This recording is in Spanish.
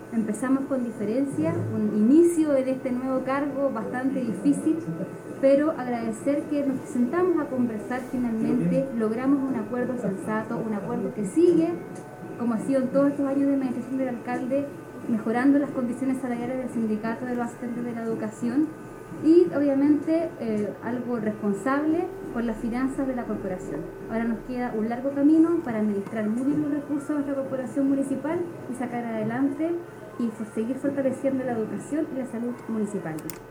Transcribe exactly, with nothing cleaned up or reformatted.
Empezamos con diferencia, un inicio en este nuevo cargo bastante difícil, pero agradecer que nos sentamos a conversar finalmente, logramos un acuerdo sensato, un acuerdo que sigue, como ha sido en todos estos años de administración del alcalde, mejorando las condiciones salariales del sindicato de los asistentes de la educación y obviamente eh, algo responsable con las finanzas de la corporación. Ahora nos queda un largo camino para administrar muy bien los recursos de nuestra corporación municipal y sacar adelante y seguir fortaleciendo la educación y la salud municipal.